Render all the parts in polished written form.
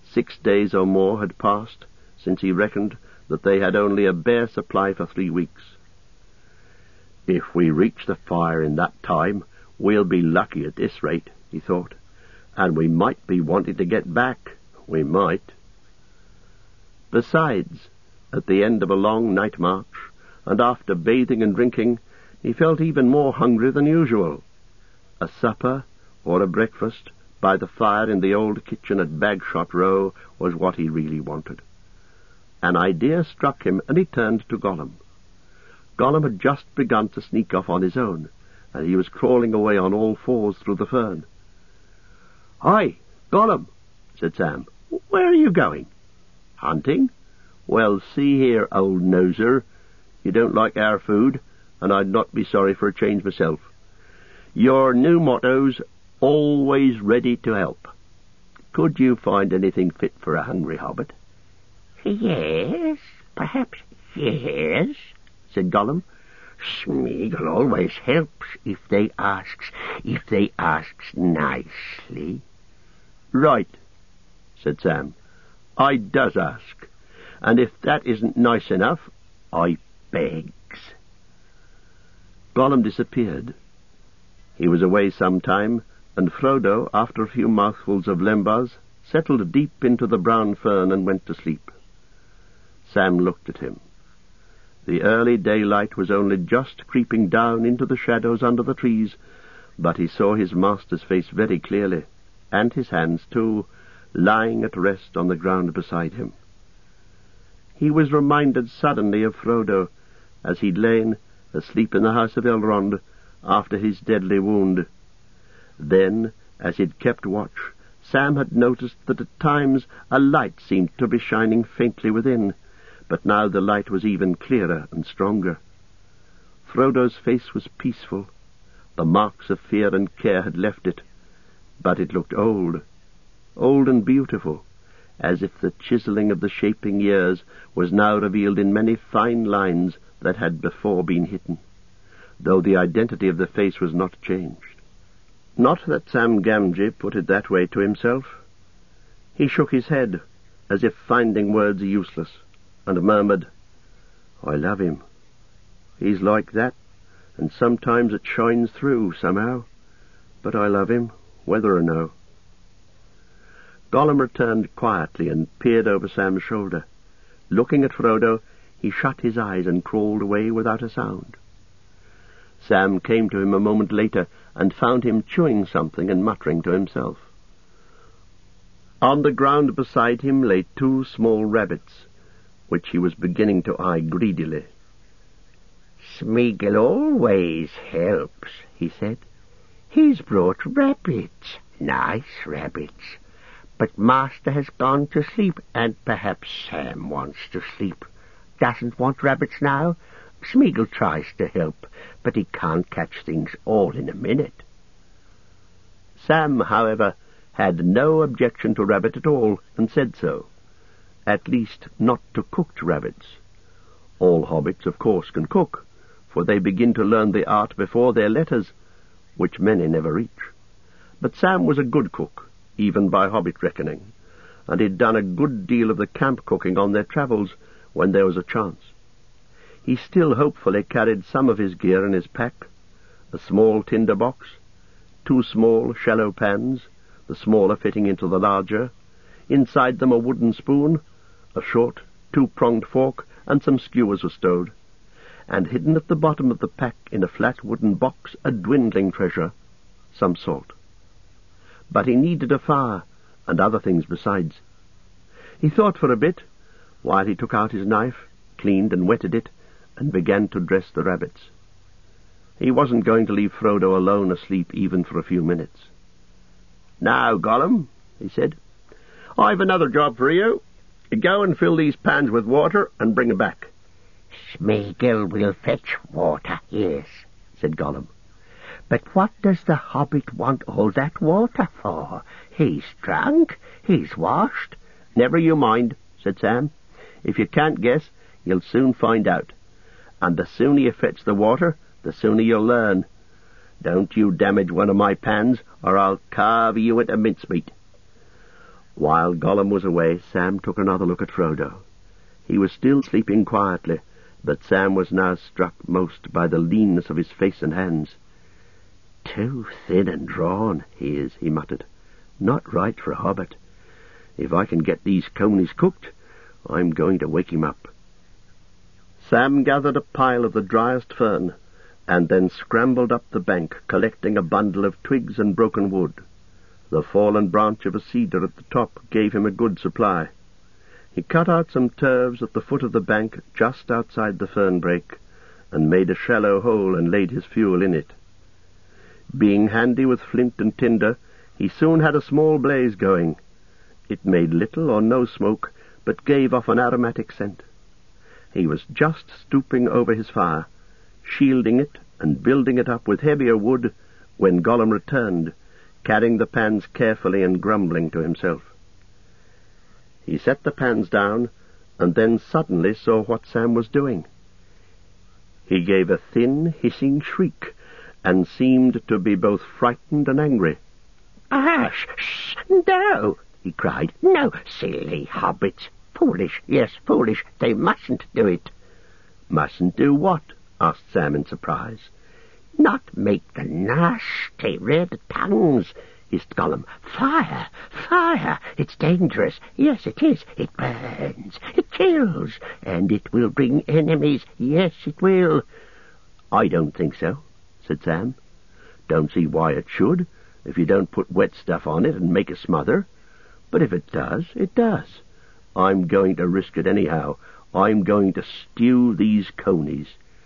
6 days or more had passed since he reckoned that they had only a bare supply for 3 weeks. "If we reach the fire in that time, we'll be lucky at this rate," he thought, "and we might be wanting to get back. We might." Besides, at the end of a long night march, and after bathing and drinking, he felt even more hungry than usual. A supper or a breakfast by the fire in the old kitchen at Bagshot Row was what he really wanted. An idea struck him, and he turned to Gollum. Gollum had just begun to sneak off on his own, and he was crawling away on all fours through the fern. "Hi, Gollum," said Sam. "Where are you going?" "Hunting." "Well, see here, old noser, you don't like our food, and I'd not be sorry for a change myself. Your new motto's always ready to help. Could you find anything fit for a hungry hobbit?" "Yes, perhaps yes," said Gollum. "Smeagol always helps if they asks nicely." "Right," said Sam. "I does ask, and if that isn't nice enough, I begs." Gollum disappeared. He was away some time, and Frodo, after a few mouthfuls of lembas, settled deep into the brown fern and went to sleep. Sam looked at him. The early daylight was only just creeping down into the shadows under the trees, but he saw his master's face very clearly, and his hands, too, lying at rest on the ground beside him. He was reminded suddenly of Frodo, as he'd lain asleep in the house of Elrond after his deadly wound. Then, as he'd kept watch, Sam had noticed that at times a light seemed to be shining faintly within, but now the light was even clearer and stronger. Frodo's face was peaceful. The marks of fear and care had left it, but it looked old and beautiful, as if the chiselling of the shaping years was now revealed in many fine lines that had before been hidden, though the identity of the face was not changed. Not that Sam Gamgee put it that way to himself. He shook his head, as if finding words useless, and murmured, "I love him. He's like that, and sometimes it shines through, somehow. But I love him, whether or no." Gollum returned quietly and peered over Sam's shoulder. Looking at Frodo, he shut his eyes and crawled away without a sound. Sam came to him a moment later and found him chewing something and muttering to himself. On the ground beside him lay 2 small rabbits, which he was beginning to eye greedily. "Smeagol always helps," he said. "He's brought rabbits, nice rabbits. But Master has gone to sleep, and perhaps Sam wants to sleep. Doesn't want rabbits now. Smeagol tries to help, but he can't catch things all in a minute." Sam, however, had no objection to rabbit at all, and said so. At least, not to cooked rabbits. All hobbits, of course, can cook, for they begin to learn the art before their letters, which many never reach. But Sam was a good cook, even by hobbit reckoning, and he'd done a good deal of the camp cooking on their travels when there was a chance. He still hopefully carried some of his gear in his pack: a small tinder box, 2 small shallow pans, the smaller fitting into the larger, inside them a wooden spoon, a short 2-pronged fork, and some skewers were stowed, and hidden at the bottom of the pack in a flat wooden box a dwindling treasure, some salt. But he needed a fire, and other things besides. He thought for a bit, while he took out his knife, cleaned and wetted it, and began to dress the rabbits. He wasn't going to leave Frodo alone asleep even for a few minutes. "Now, Gollum," he said, "I've another job for you. Go and fill these pans with water and bring 'em back." "Smeagol will fetch water, yes," said Gollum. "But what does the hobbit want all that water for? He's drunk, he's washed." "Never you mind," said Sam. "If you can't guess, you'll soon find out. And the sooner you fetch the water, the sooner you'll learn. Don't you damage one of my pans, or I'll carve you into mincemeat." While Gollum was away, Sam took another look at Frodo. He was still sleeping quietly, but Sam was now struck most by the leanness of his face and hands. "Too thin and drawn, he is," he muttered. "Not right for a hobbit. If I can get these conies cooked, I'm going to wake him up." Sam gathered a pile of the driest fern, and then scrambled up the bank, collecting a bundle of twigs and broken wood. The fallen branch of a cedar at the top gave him a good supply. He cut out some turves at the foot of the bank just outside the fern brake, and made a shallow hole and laid his fuel in it. Being handy with flint and tinder, he soon had a small blaze going. It made little or no smoke, but gave off an aromatic scent. He was just stooping over his fire, shielding it and building it up with heavier wood, when Gollum returned, carrying the pans carefully and grumbling to himself. He set the pans down, and then suddenly saw what Sam was doing. He gave a thin, hissing shriek, and seemed to be both frightened and angry. Shh, no!" he cried. "No, silly hobbits. Foolish, yes, foolish. They mustn't do it." "Mustn't do what?" asked Sam in surprise. "Not make the nasty red tongues," hissed Gollum. "Fire! Fire! It's dangerous. Yes, it is. It burns. It kills. And it will bring enemies. Yes, it will." "I don't think so," said Sam. "Don't see why it should, if you don't put wet stuff on it and make a smother. But if it does, it does. I'm going to risk it anyhow. I'm going to stew these conies."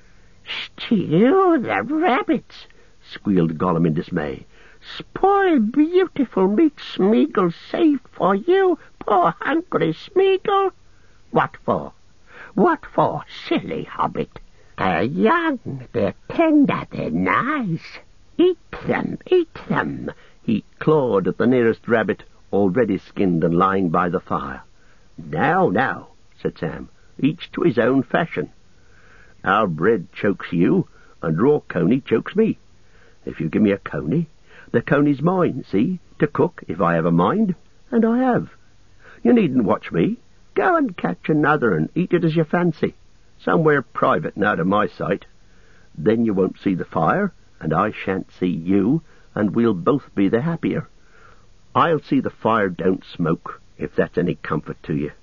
"Stew the rabbits!" squealed Gollum in dismay. "Spoil beautiful meat Smeagol saved for you, poor hungry Smeagol! What for? What for, silly hobbit? They're young, they're tender, they're nice. Eat them, eat them." He clawed at the nearest rabbit, already skinned and lying by the fire. "Now, now," said Sam, "each to his own fashion. Our bread chokes you, and raw coney chokes me. If you give me a coney, the coney's mine, see, to cook if I have a mind, and I have. You needn't watch me. Go and catch another and eat it as you fancy, somewhere private and out of my sight. Then you won't see the fire, and I shan't see you, and we'll both be the happier. I'll see the fire don't smoke, if that's any comfort to you."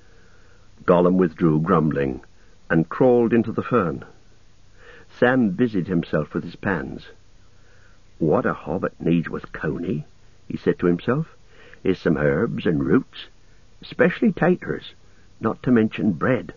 Gollum withdrew, grumbling, and crawled into the fern. Sam busied himself with his pans. "What a hobbit needs with coney," he said to himself, "is some herbs and roots, especially taters, not to mention bread.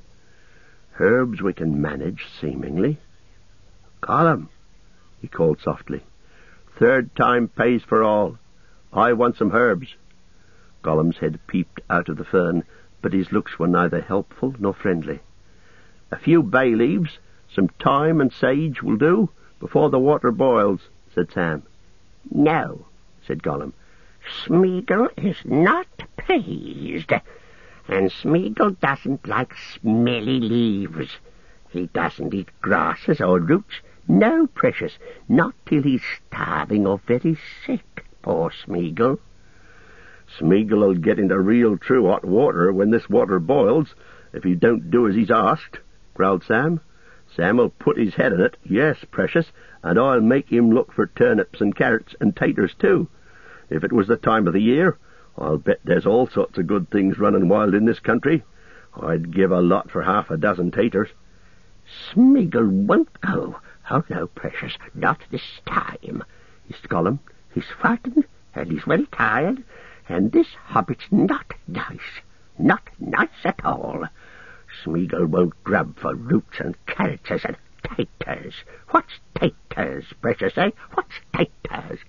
Herbs we can manage, seemingly. Gollum," he called softly, "third time pays for all. I want some herbs." Gollum's head peeped out of the fern, but his looks were neither helpful nor friendly. "A few bay leaves, some thyme and sage will do, before the water boils," said Sam. "No," said Gollum. "Smeagol is not pleased, and Smeagol doesn't like smelly leaves. He doesn't eat grasses or roots. No, precious, not till he's starving or very sick, poor Smeagol." "Smeagol'll get into real true hot water when this water boils, if he don't do as he's asked," growled Sam. "Sam'll put his head in it, yes, precious, and I'll make him look for turnips and carrots and taters too. If it was the time of the year, I'll bet there's all sorts of good things running wild in this country. I'd give a lot for half a dozen taters." "Smeagol won't go. Oh, no, precious, not this time," hissed Gollum. "He's frightened, and he's very tired, and this hobbit's not nice. Not nice at all. Smeagol won't grub for roots and carrots and taters. What's taters, precious, eh? What's taters?"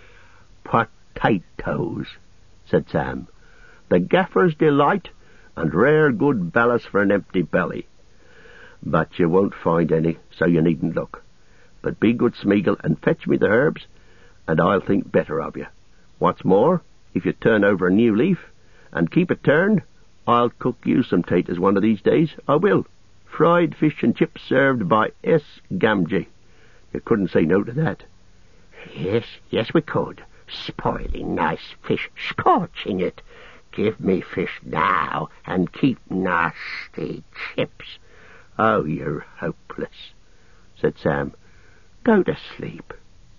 "Potatoes," said Sam. "The gaffer's delight, and rare good ballast for an empty belly. But you won't find any, so you needn't look. But be good, Smeagol, and fetch me the herbs, and I'll think better of you. What's more, if you turn over a new leaf, and keep it turned, I'll cook you some taters one of these days. I will. Fried fish and chips served by S. Gamgee. You couldn't say no to that." Yes, we could. Spoiling nice fish, scorching it, give me fish now and keep nasty chips. Oh, you're hopeless, said Sam. Go to sleep.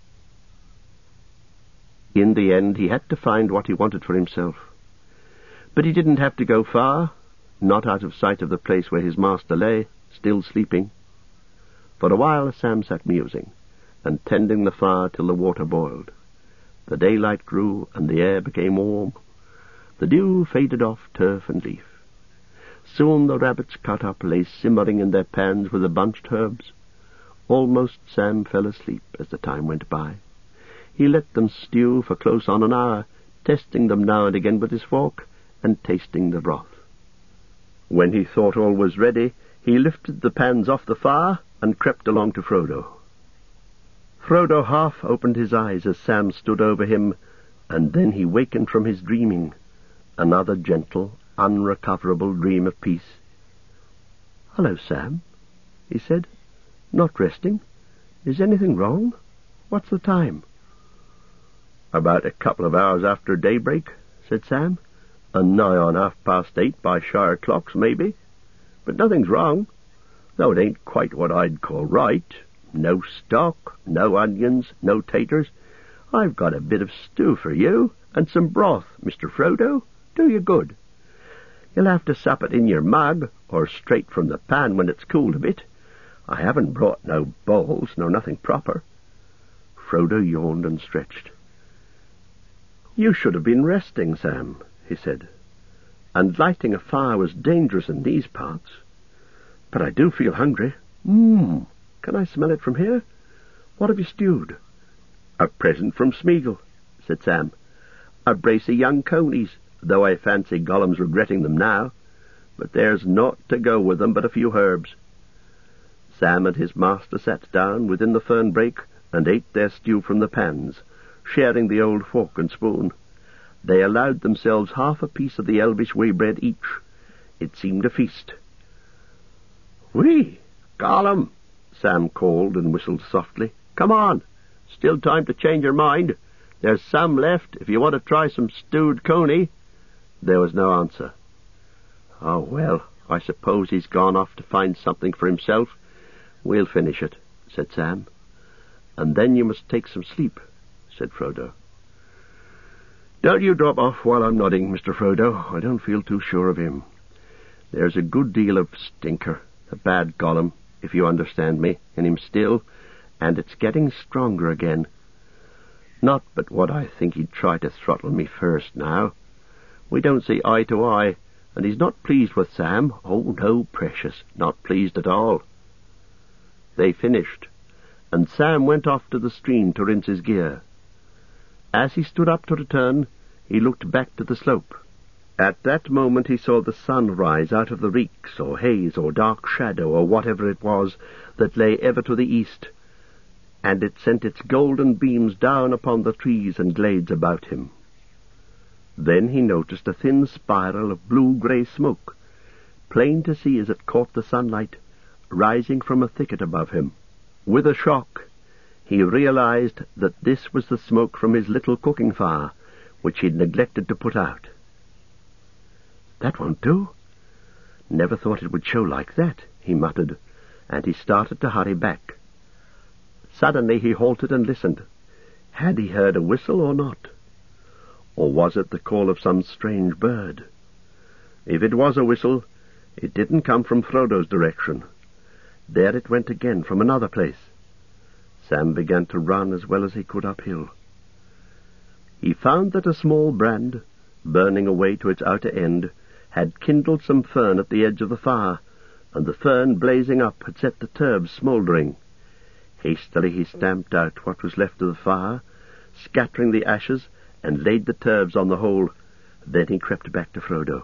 In the end, he had to find what he wanted for himself. But he didn't have to go far, not out of sight of the place where his master lay, still sleeping. For a while Sam sat musing, and tending the fire till the water boiled. The daylight grew, and the air became warm. The dew faded off turf and leaf. Soon the rabbits cut up lay simmering in their pans with the bunched herbs. Almost Sam fell asleep as the time went by. He let them stew for close on an hour, testing them now and again with his fork, and tasting the broth. When he thought all was ready, he lifted the pans off the fire and crept along to Frodo. Frodo half opened his eyes as Sam stood over him, and then he wakened from his dreaming, another gentle, unrecoverable dream of peace. "Hello, Sam," he said. "Not resting? Is anything wrong? What's the time?" "About a couple of hours after daybreak," said Sam, "and nigh on 8:30 by shire clocks, maybe. But nothing's wrong, though it ain't quite what I'd call right. No stock, no onions, no taters. I've got a bit of stew for you, and some broth, Mr. Frodo. Do you good. You'll have to sup it in your mug, or straight from the pan when it's cooled a bit. I haven't brought no bowls, nor nothing proper." Frodo yawned and stretched. "You should have been resting, Sam," he said. "And lighting a fire was dangerous in these parts. But I do feel hungry. Can I smell it from here? What have you stewed?" "A present from Smeagol," said Sam. "A brace of young conies, though I fancy Gollum's regretting them now. But there's naught to go with them but a few herbs." Sam and his master sat down within the fern brake and ate their stew from the pans, sharing the old fork and spoon. They allowed themselves half a piece of the elvish waybread each. It seemed a feast. "Whee! Gollum!" Sam called and whistled softly. "Come on! Still time to change your mind. There's some left if you want to try some stewed coney." There was no answer. "Oh, well, I suppose he's gone off to find something for himself. We'll finish it," said Sam. "And then you must take some sleep," said Frodo. "Don't you drop off while I'm nodding, Mr. Frodo. I don't feel too sure of him. There's a good deal of stinker, the bad Gollum, if you understand me, in him still, and it's getting stronger again. Not but what I think he'd try to throttle me first now. We don't see eye to eye, and he's not pleased with Sam. Oh, no, precious, not pleased at all." They finished, and Sam went off to the stream to rinse his gear. As he stood up to return, he looked back to the slope. At that moment he saw the sun rise out of the reeks, or haze, or dark shadow, or whatever it was, that lay ever to the east, and it sent its golden beams down upon the trees and glades about him. Then he noticed a thin spiral of blue-grey smoke, plain to see as it caught the sunlight, rising from a thicket above him. With a shock, he realized that this was the smoke from his little cooking fire, which he'd neglected to put out. "That won't do. Never thought it would show like that," he muttered, and he started to hurry back. Suddenly he halted and listened. Had he heard a whistle or not? Or was it the call of some strange bird? If it was a whistle, it didn't come from Frodo's direction. There it went again from another place. Sam began to run as well as he could uphill. He found that a small brand, burning away to its outer end, had kindled some fern at the edge of the fire, and the fern blazing up had set the turves smouldering. Hastily he stamped out what was left of the fire, scattering the ashes, and laid the turves on the hole. Then he crept back to Frodo.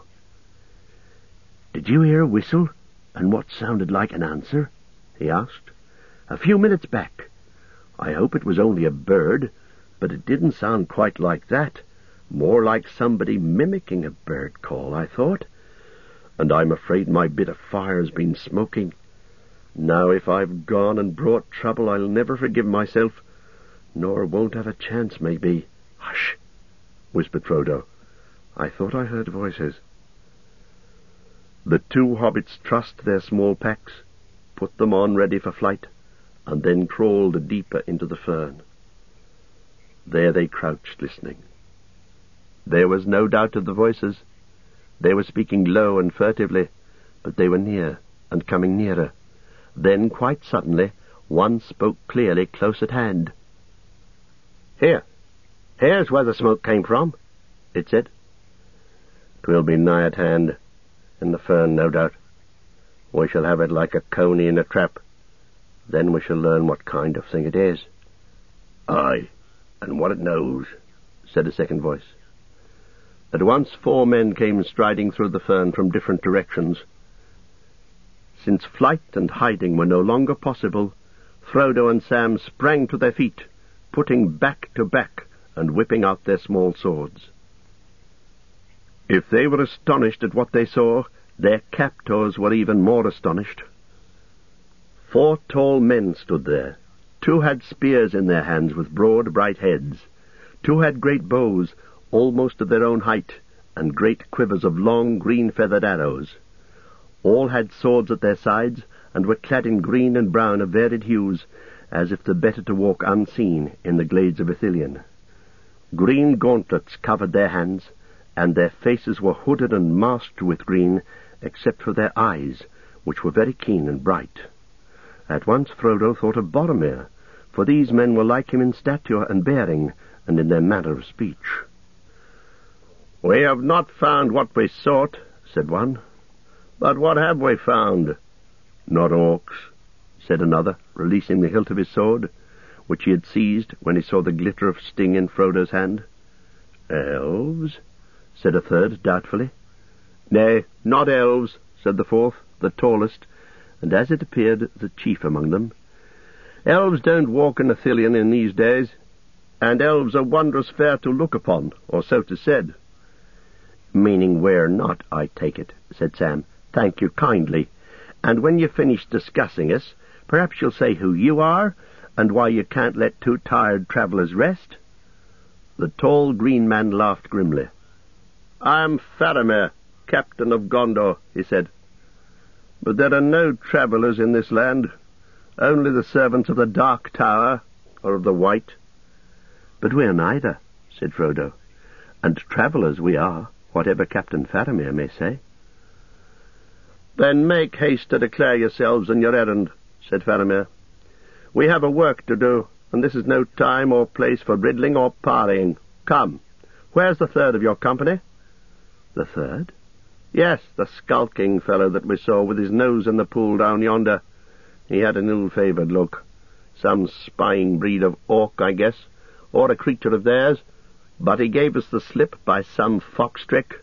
"Did you hear a whistle, and what sounded like an answer?" he asked. "A few minutes back. I hope it was only a bird, but it didn't sound quite like that. More like somebody mimicking a bird call, I thought. And I'm afraid my bit of fire's been smoking. Now, if I've gone and brought trouble, I'll never forgive myself, nor won't have a chance, maybe." "Hush!" whispered Frodo. I thought I heard voices. The two hobbits trussed their small packs, put them on ready for flight, and then crawled deeper into the fern. There they crouched, listening. There was no doubt of the voices. They were speaking low and furtively, but they were near and coming nearer. Then, quite suddenly, one spoke clearly close at hand. Here's where the smoke came from," it said. "'Twill be nigh at hand, in the fern, no doubt. We shall have it like a coney in a trap. Then we shall learn what kind of thing it is." "Aye, and what it knows," said a second voice. At once 4 men came striding through the fern from different directions. Since flight and hiding were no longer possible, Frodo and Sam sprang to their feet, putting back to back and whipping out their small swords. If they were astonished at what they saw, their captors were even more astonished. 4 tall men stood there. 2 had spears in their hands with broad, bright heads. 2 had great bows, almost of their own height, and great quivers of long, green-feathered arrows. All had swords at their sides, and were clad in green and brown of varied hues, as if the better to walk unseen in the glades of Ithilien. Green gauntlets covered their hands, and their faces were hooded and masked with green, except for their eyes, which were very keen and bright. At once Frodo thought of Boromir, for these men were like him in stature and bearing, and in their manner of speech. "We have not found what we sought," said one. "But what have we found?" "Not orcs," said another, releasing the hilt of his sword, which he had seized when he saw the glitter of sting in Frodo's hand. "Elves?" said a third, doubtfully. "Nay, not elves," said the fourth, the tallest, and as it appeared the chief among them. "Elves don't walk in Ithilien in these days, and elves are wondrous fair to look upon, or so 'tis said." "Meaning we're not, I take it," said Sam. "Thank you kindly. And when you've finished discussing us, perhaps you'll say who you are, and why you can't let 2 tired travellers rest?" The tall green man laughed grimly. "I am Faramir, captain of Gondor," he said. "But there are no travellers in this land, only the servants of the Dark Tower, or of the White." "But we're neither," said Frodo, "and travellers we are, whatever Captain Faramir may say." "Then make haste to declare yourselves and your errand," said Faramir. "We have a work to do, and this is no time or place for riddling or parleying. Come, where's the third of your company?" "The third?" "Yes, the skulking fellow that we saw with his nose in the pool down yonder. He had an ill-favoured look. Some spying breed of orc, I guess, or a creature of theirs, but he gave us the slip by some fox trick."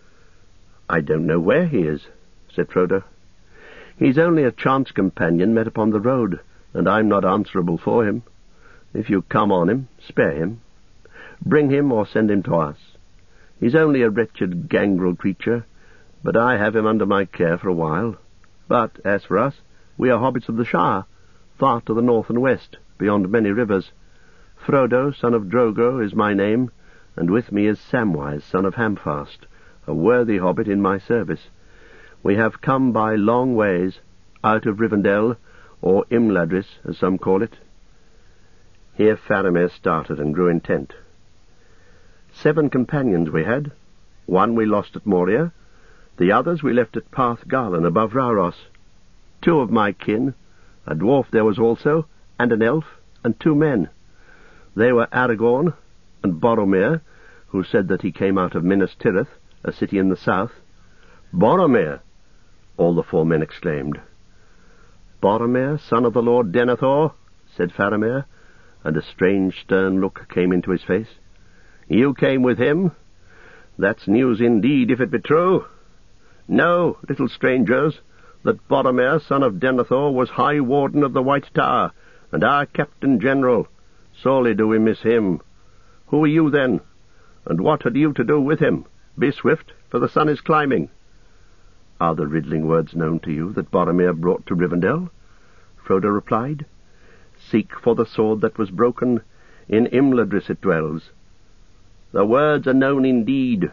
"I don't know where he is," said Frodo. "He's only a chance companion met upon the road, and I'm not answerable for him. If you come on him, spare him. Bring him or send him to us. He's only a wretched gangrel creature, but I have him under my care for a while. But as for us, we are hobbits of the Shire, far to the north and west, beyond many rivers. Frodo, son of Drogo, is my name, and with me is Samwise, son of Hamfast, a worthy hobbit in my service. We have come by long ways, out of Rivendell, or Imladris, as some call it." Here Faramir started and grew intent. 7 companions we had. 1 we lost at Moria. The others we left at Parth Garlan above Rauros. 2 of my kin, a dwarf there was also, and an elf, and 2 men. They were Aragorn and Boromir, who said that he came out of Minas Tirith, a city in the south. "Boromir!" all the 4 men exclaimed. "Boromir, son of the Lord Denethor," said Faramir, and a strange stern look came into his face. "You came with him? That's news indeed, if it be true. Know, little strangers, that Boromir, son of Denethor, was High Warden of the White Tower, and our Captain General. Sorely do we miss him. Who are you, then? And what had you to do with him? Be swift, for the sun is climbing." "Are the riddling words known to you that Boromir brought to Rivendell?" Frodo replied. "Seek for the sword that was broken. In Imladris it dwells." "The words are known indeed,"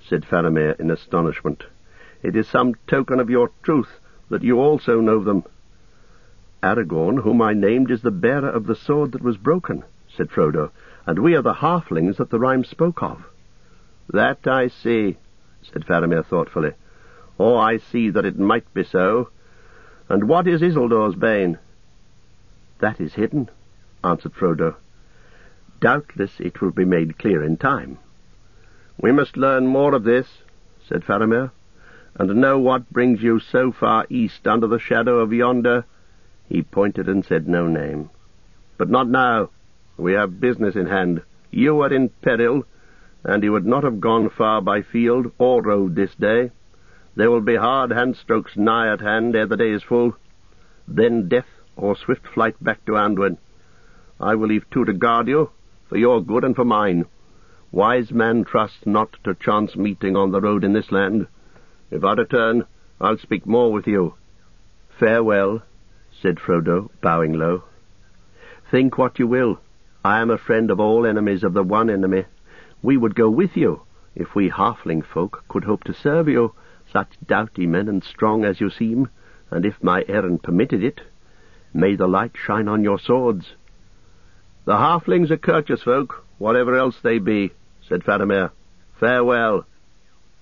said Faramir in astonishment. "It is some token of your truth that you also know them." "Aragorn, whom I named, is the bearer of the sword that was broken," said Frodo, "and we are the halflings that the rhyme spoke of." "That I see," said Faramir thoughtfully. "Or I see that it might be so. And what is Isildur's bane?" "That is hidden," answered Frodo. "Doubtless it will be made clear in time." "We must learn more of this," said Faramir, "and know what brings you so far east under the shadow of yonder—" He pointed and said no name. "But not now. We have business in hand. You are in peril, and you would not have gone far by field or road this day. There will be hard handstrokes nigh at hand ere the day is full. Then death or swift flight back to Anduin. I will leave two to guard you, for your good and for mine. Wise man trusts not to chance meeting on the road in this land. If I return, I'll speak more with you." "Farewell," said Frodo, bowing low. "Think what you will. I am a friend of all enemies of the one enemy. We would go with you, if we halfling folk could hope to serve you, such doughty men and strong as you seem, and if my errand permitted it. May the light shine on your swords." "The halflings are courteous folk, whatever else they be," said Faramir. "Farewell."